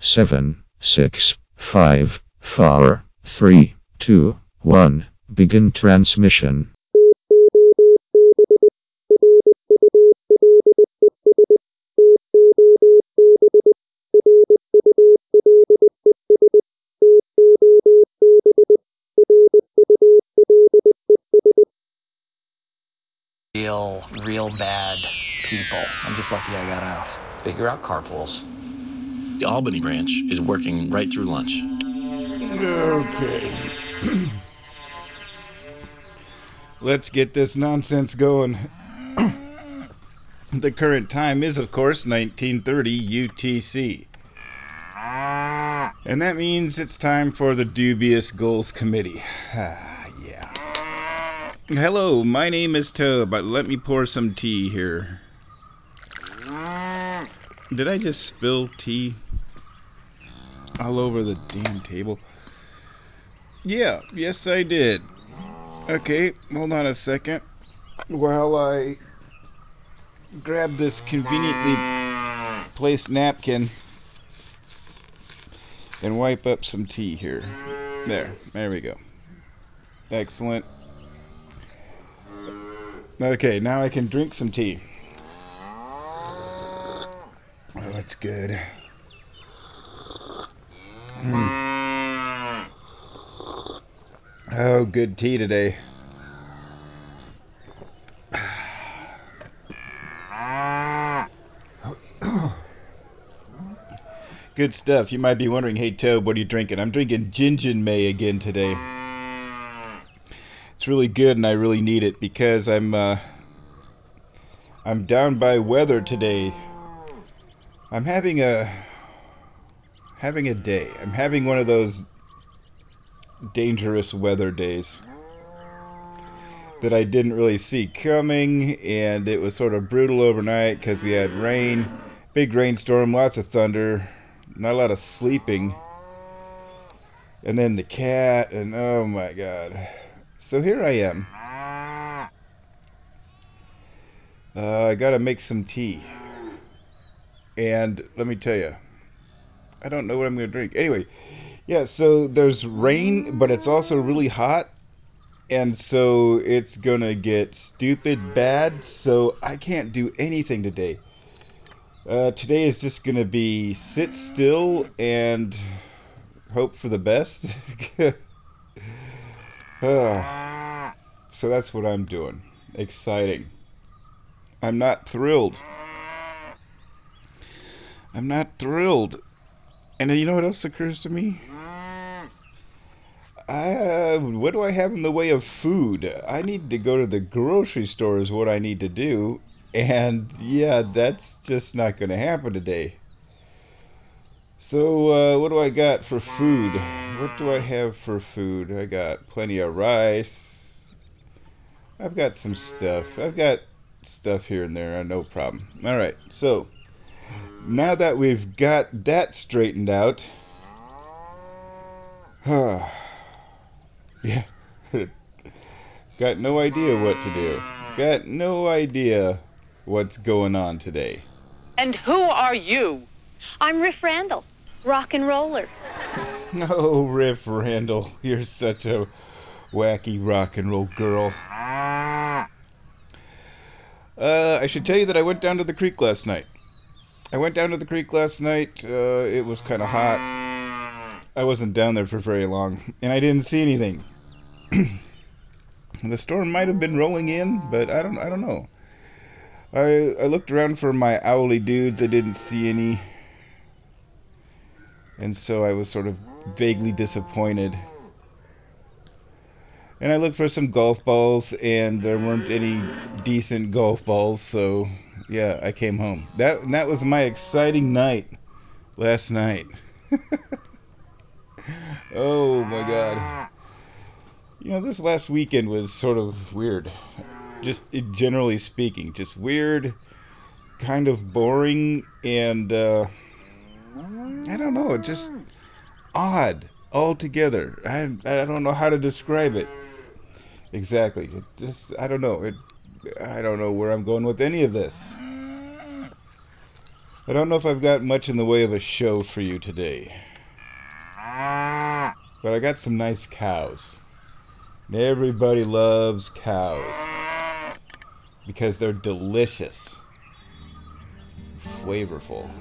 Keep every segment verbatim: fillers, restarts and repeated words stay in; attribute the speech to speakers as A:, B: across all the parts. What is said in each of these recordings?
A: seven, six, five, four, three, two, one. Begin transmission.
B: Real, real bad people. I'm just lucky I got out. Figure out carpools.
C: The Albany branch is working right through lunch.
D: Okay. Let's get this nonsense going. The current time is, of course, nineteen thirty U T C. And that means it's time for the Dubious Goals Committee. Ah, yeah. Hello, my name is Toad, but let me pour some tea here. Did I just spill tea all over the damn table? Yeah, yes I did. Okay, hold on a second while I grab this conveniently placed napkin and wipe up some tea here. There, there we go. Excellent. Okay, now I can drink some tea. Oh, that's good. Mm. Oh, good tea today. Good stuff. You might be wondering, hey Toad, what are you drinking? I'm drinking Gingin May again today. It's really good and I really need it because I'm uh, I'm down by weather today. I'm having a having a day. I'm having one of those dangerous weather days that I didn't really see coming, and it was sort of brutal overnight because we had rain, big rainstorm, lots of thunder, not a lot of sleeping, and then the cat, and oh my god. So here I am. Uh, I gotta make some tea. And let me tell you, I don't know what I'm gonna drink. Anyway, yeah, so there's rain, but it's also really hot. And so it's gonna get stupid bad, so I can't do anything today. Uh, today is just gonna be sit still and hope for the best. uh, so that's what I'm doing. Exciting. I'm not thrilled. I'm not thrilled. And you know what else occurs to me? I, uh, what do I have in the way of food? I need to go to the grocery store is what I need to do. And yeah, that's just not going to happen today. So uh, what do I got for food? What do I have for food? I got plenty of rice. I've got some stuff. I've got stuff here and there. No problem. All right. So now that we've got that straightened out. Yeah. Got no idea what to do. Got no idea what's going on today.
E: And who are you?
F: I'm Riff Randall, rock and roller.
D: Oh, Riff Randall, you're such a wacky rock and roll girl. Uh, I should tell you that I went down to the creek last night. I went down to the creek last night. Uh, it was kind of hot. I wasn't down there for very long, and I didn't see anything. The storm might have been rolling in, but I don't. I don't know. I I looked around for my owly dudes. I didn't see any, and so I was sort of vaguely disappointed. And I looked for some golf balls, and there weren't any decent golf balls. So yeah, I came home. That that was my exciting night last night. Oh my god. You know, this last weekend was sort of weird. Just generally speaking, just weird, kind of boring, and uh, I don't know, just odd altogether. I I don't know how to describe it exactly. It just I don't know. It I don't know where I'm going with any of this. I don't know if I've got much in the way of a show for you today. But I got some nice cows. And everybody loves cows. Because they're delicious. Flavorful.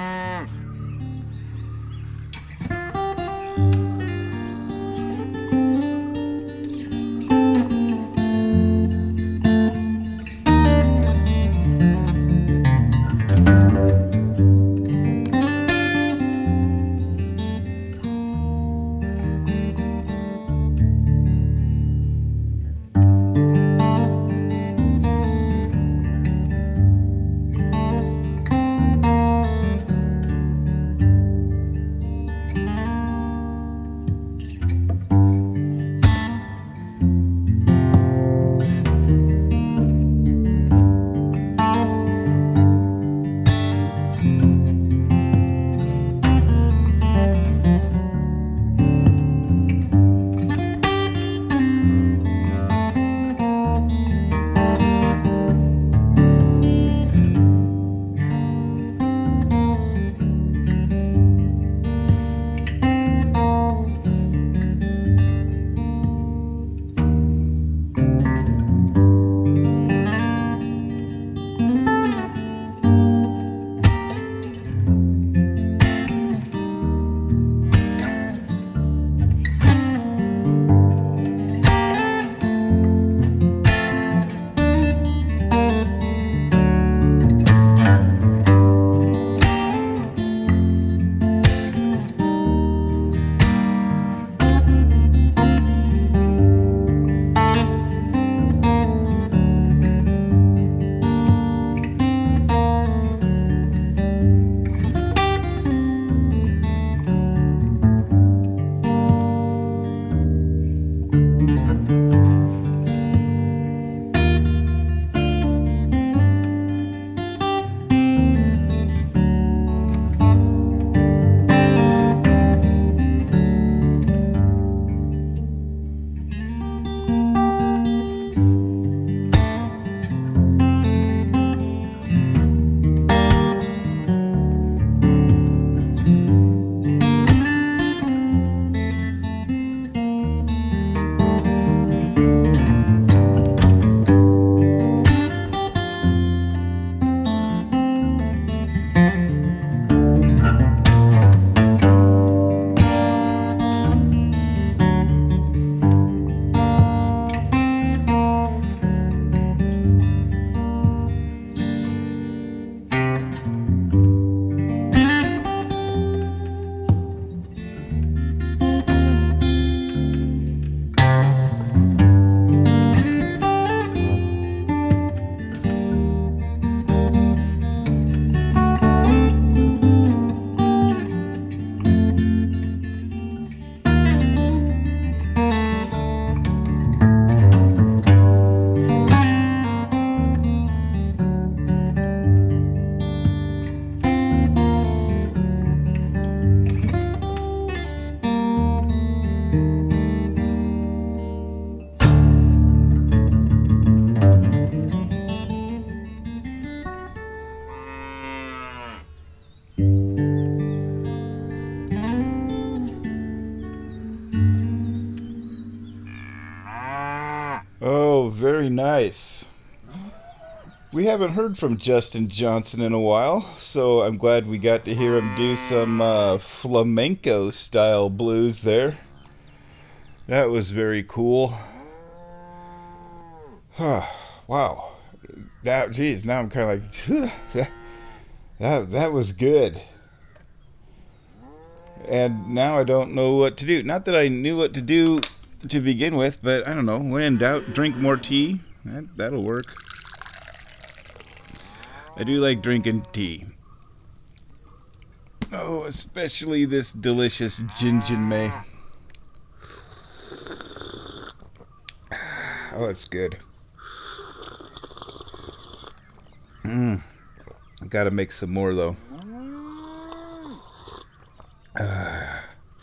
D: Oh, very nice. We haven't heard from Justin Johnson in a while, so I'm glad we got to hear him do some uh, flamenco style blues there. That was very cool. Huh, wow. That, geez, now I'm kind of like, that, that was good. And now I don't know what to do. Not that I knew what to do to begin with, but I don't know. When in doubt, drink more tea. That, that'll work. I do like drinking tea. Oh, especially this delicious Jinjin-mei. Oh, it's good. Mmm. Gotta make some more, though. Uh.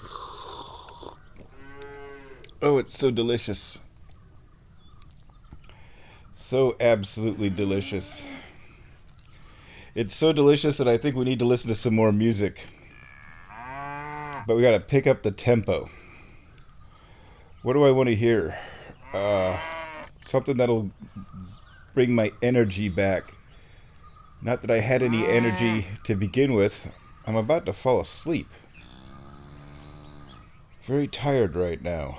D: Oh, it's so delicious. So absolutely delicious. It's so delicious that I think we need to listen to some more music. But we got to pick up the tempo. What do I want to hear? Uh, something that'll bring my energy back. Not that I had any energy to begin with. I'm about to fall asleep. Very tired right now.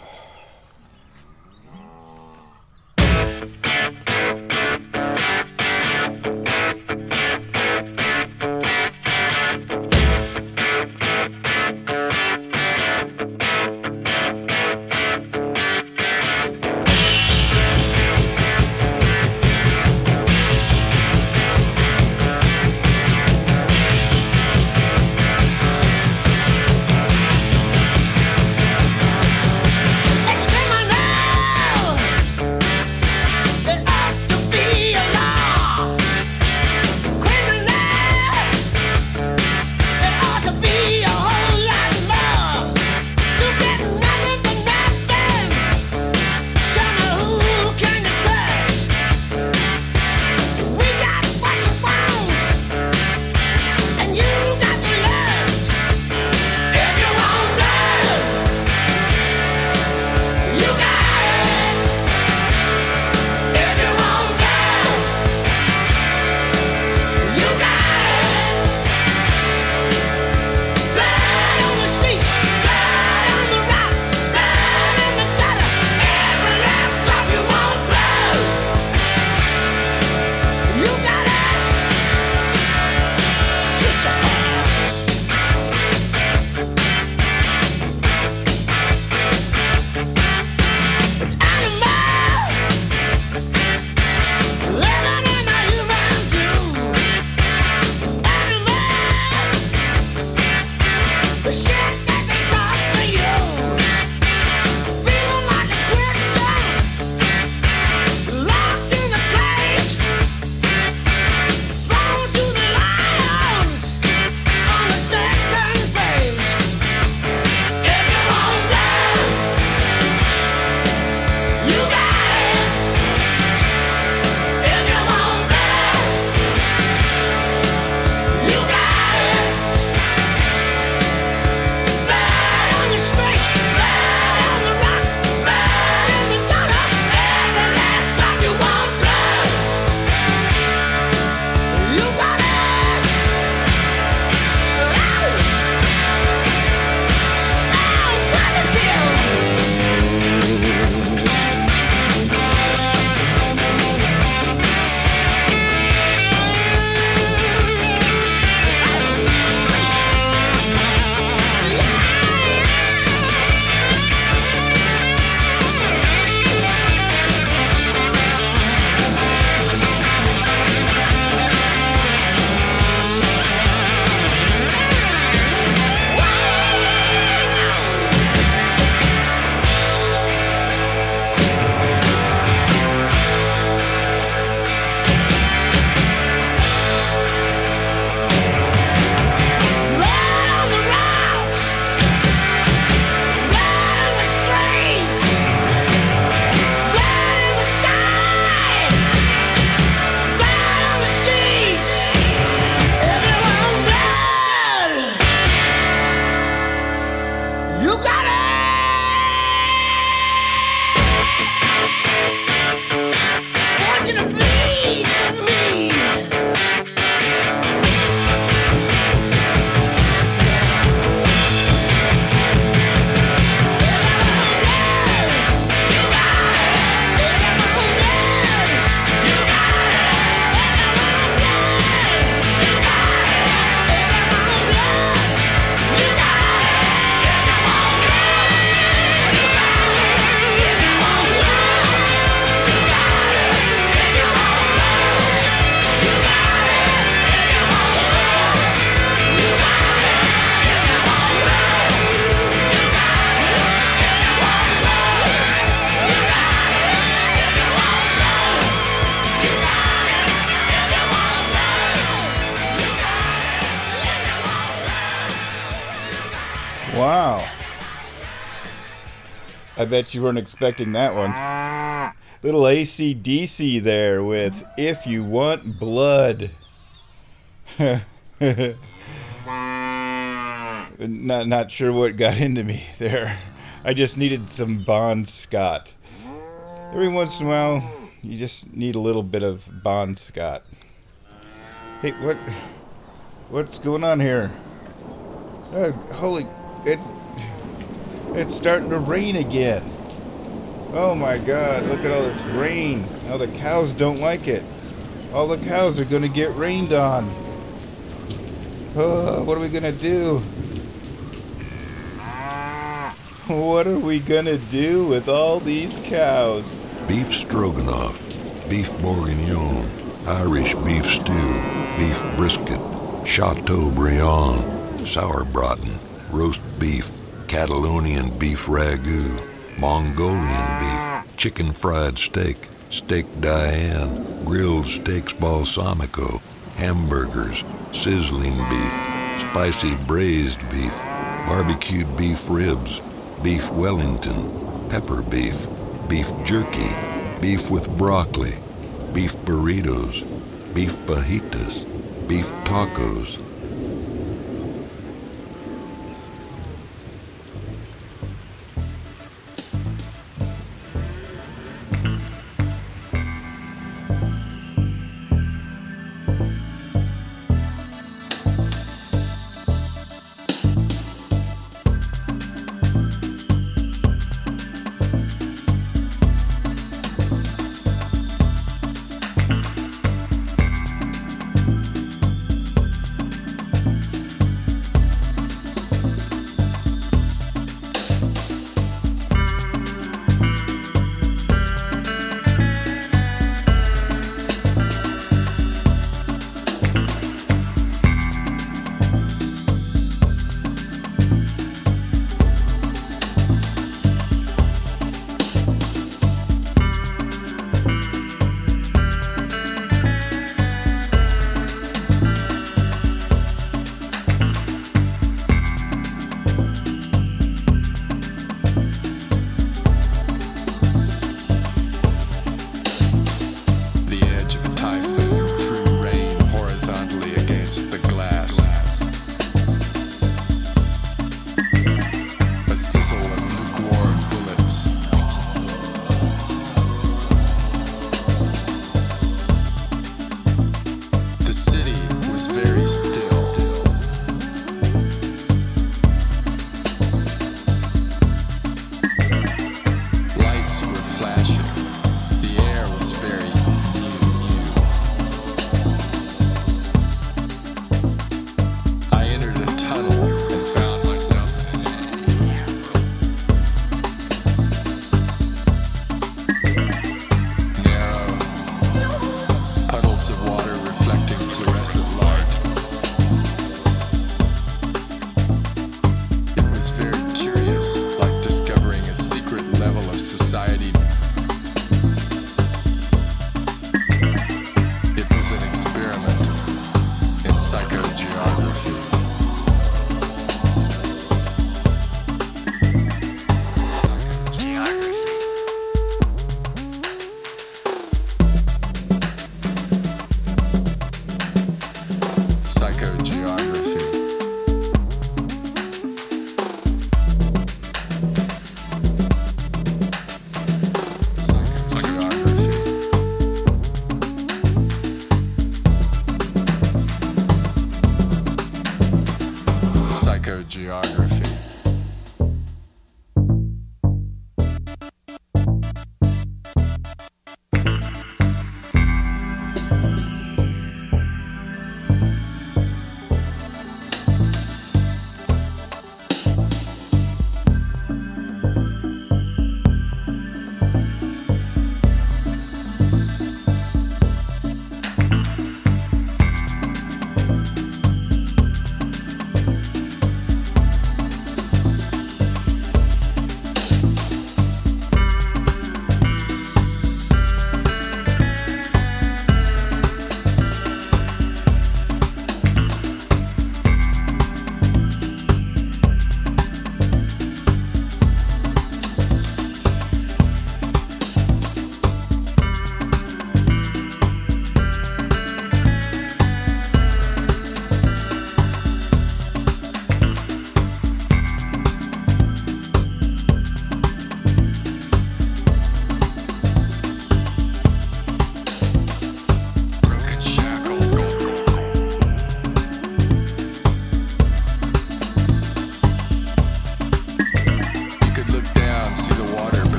D: Wow. I bet you weren't expecting that one. Little A C D C there with If You Want Blood. not not sure what got into me there. I just needed some Bon Scott. Every once in a while, you just need a little bit of Bon Scott. Hey, what? What's going on here? Uh, holy, it, it's starting to rain again. Oh my God! Look at all this rain. Now the cows don't like it. All the cows are gonna get rained on. Oh, what are we gonna do? What are we gonna do with all these cows?
G: Beef stroganoff, beef bourguignon, Irish beef stew, beef brisket, chateaubriand, sauerbraten, roast beef, Catalonian beef ragout, Mongolian beef, chicken fried steak, steak Diane, grilled steaks balsamico, hamburgers, sizzling beef, spicy braised beef, barbecued beef ribs, beef Wellington, pepper beef, beef jerky, beef with broccoli, beef burritos, beef fajitas, beef tacos.
H: Psychogeography.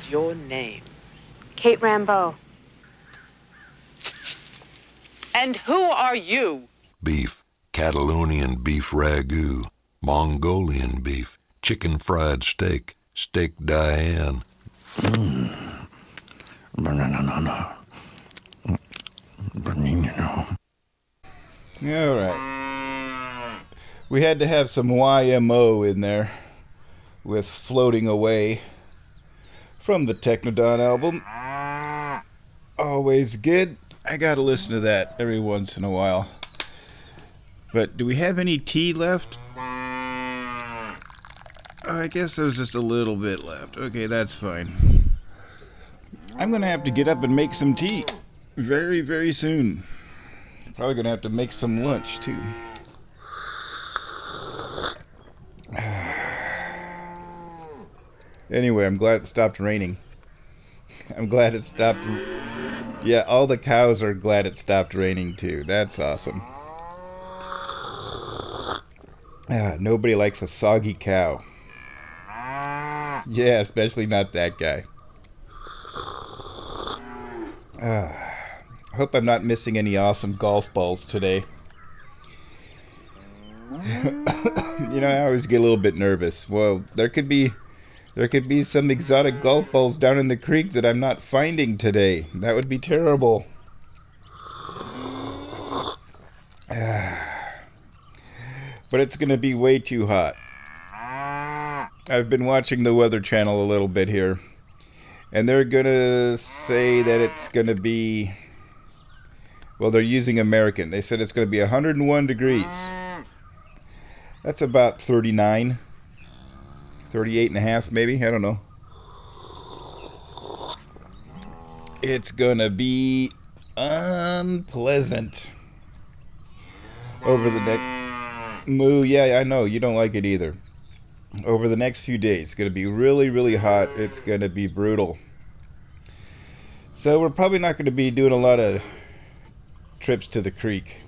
E: is your name?
F: Kate Rambeau.
E: And who are you?
G: Beef, Catalonian beef ragu, Mongolian beef, chicken fried steak, steak Diane.
H: Mm. Banana. Banana.
D: All right. We had to have some Y M O in there with Floating Away from the Technodon album. Always good. I gotta listen to that every once in a while. But do we have any tea left? Oh, I guess there's just a little bit left. Okay, that's fine. I'm gonna have to get up and make some tea very, very soon. Probably gonna have to make some lunch too. Anyway, I'm glad it stopped raining. I'm glad it stopped. Yeah, all the cows are glad it stopped raining too. That's awesome. Ah, nobody likes a soggy cow. Yeah, especially not that guy. Ah, I hope I'm not missing any awesome golf balls today. You know, I always get a little bit nervous. Well, there could be there could be some exotic golf balls down in the creek that I'm not finding today. That would be terrible. But it's going to be way too hot. I've been watching the Weather Channel a little bit here, and they're going to say that it's going to be, well, they're using American. They said it's going to be one hundred one degrees. That's about thirty-nine, thirty-eight and a half maybe, I don't know. It's going to be unpleasant over the next... Moo, yeah, I know, you don't like it either. Over the next few days, it's going to be really, really hot. It's going to be brutal. So we're probably not going to be doing a lot of trips to the creek.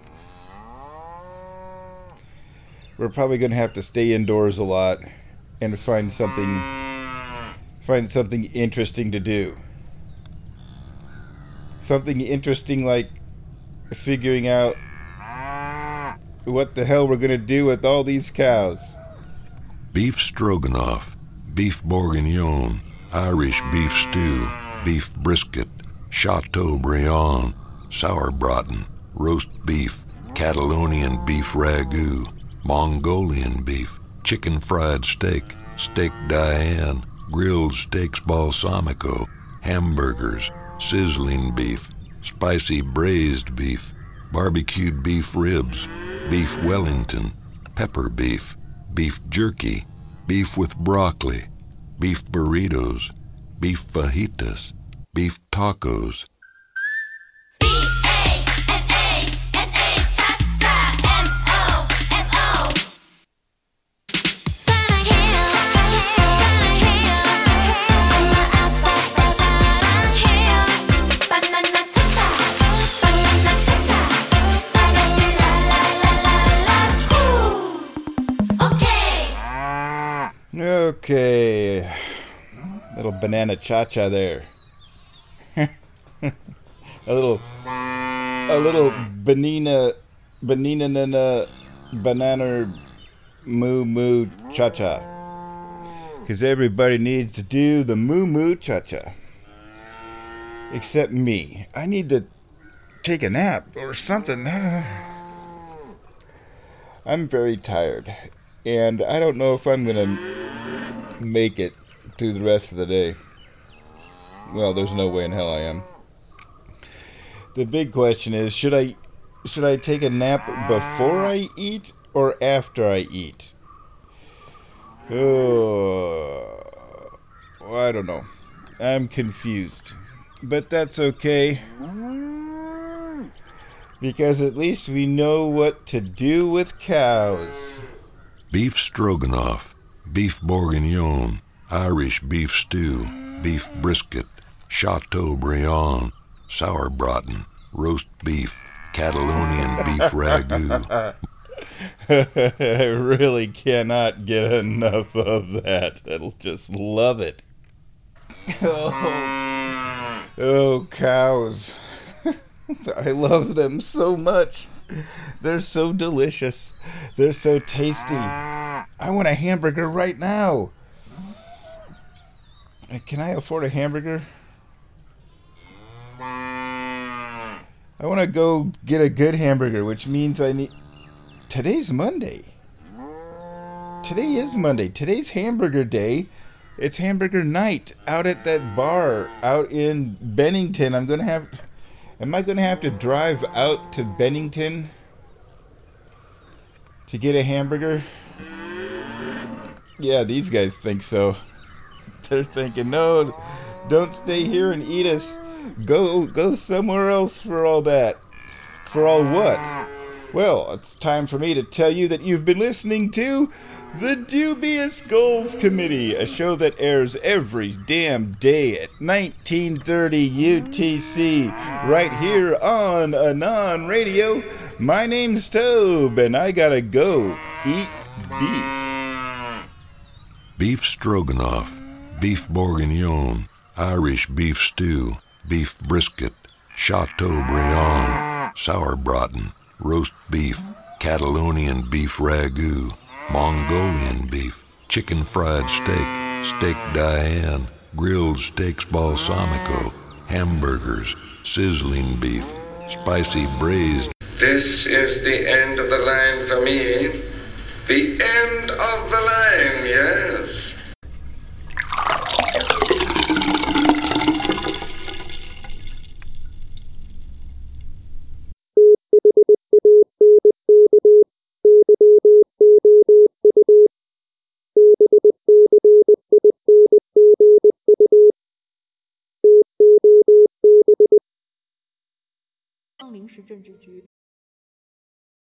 D: We're probably going to have to stay indoors a lot and find something, find something interesting to do. Something interesting like figuring out what the hell we're going to do with all these cows.
G: Beef stroganoff, beef bourguignon, Irish beef stew, beef brisket, chateaubriand, sauerbraten, roast beef, Catalonian beef ragu, Mongolian beef, chicken fried steak, steak Diane, grilled steaks balsamico, hamburgers, sizzling beef, spicy braised beef, barbecued beef ribs, beef Wellington, pepper beef, beef jerky, beef with broccoli, beef burritos, beef fajitas, beef tacos.
I: B A N A N A, ta-ta, M O M O. 사랑해요, 사랑해요. 엄마 아빠가 사랑해요. 바나나 차차, 바나나 차차. 다 같이 라라라라라 후. 오케이.
D: Okay. Little banana cha-cha there. a little a little banana banana nana banana moo moo cha-cha. Cause everybody needs to do the moo moo cha-cha. Except me. I need to take a nap or something. I'm very tired. And I don't know if I'm gonna make it through the rest of the day. Well, there's no way in hell I am. The big question is, should I should I take a nap before I eat or after I eat? Oh, I don't know. I'm confused. But that's okay. Because at least we know what to do with cows.
G: Beef stroganoff, beef bourguignon, Irish beef stew, beef brisket, chateaubriand, sauerbraten, roast beef, Catalonian beef ragu.
D: I really cannot get enough of that. I'll just love it. Oh, oh cows. I love them so much. They're so delicious. They're so tasty. I want a hamburger right now. Can I afford a hamburger? I want to go get a good hamburger, which means I need... Today's Monday. Today is Monday. Today's hamburger day. It's hamburger night out at that bar out in Bennington. I'm going to have... Am I going to have to drive out to Bennington to get a hamburger? Yeah, these guys think so. They're thinking, no, don't stay here and eat us. Go, go somewhere else for all that. For all what? Well, it's time for me to tell you that you've been listening to The Dubious Goals Committee, a show that airs every damn day at nineteen thirty U T C, right here on Anon Radio. My name's Tobe, and I gotta go eat beef.
G: Beef stroganoff, beef bourguignon, Irish beef stew, beef brisket, chateaubriand, sauerbraten, roast beef, Catalonian beef ragout, Mongolian beef, chicken fried steak, steak Diane, grilled steaks balsamico, hamburgers, sizzling beef, spicy braised.
J: This is the end of the line for me. The end of the line, yes.
K: 临时政治局